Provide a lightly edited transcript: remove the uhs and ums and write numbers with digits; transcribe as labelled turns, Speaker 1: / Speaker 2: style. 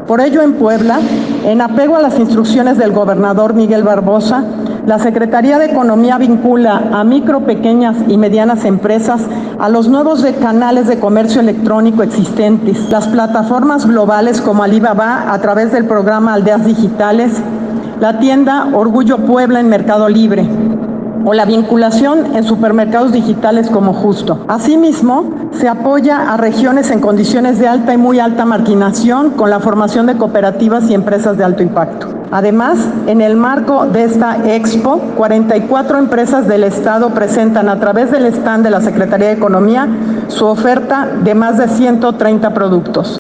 Speaker 1: Por ello, en Puebla, en apego a las instrucciones del gobernador Miguel Barbosa, la Secretaría de Economía vincula a micro, pequeñas y medianas empresas a los nuevos canales de comercio electrónico existentes, las plataformas globales como Alibaba a través del programa Aldeas Digitales, la tienda Orgullo Puebla en Mercado Libre, o la vinculación en supermercados digitales como Justo. Asimismo, se apoya a regiones en condiciones de alta y muy alta marginación con la formación de cooperativas y empresas de alto impacto. Además, en el marco de esta Expo, 44 empresas del Estado presentan a través del stand de la Secretaría de Economía su oferta de más de 130 productos.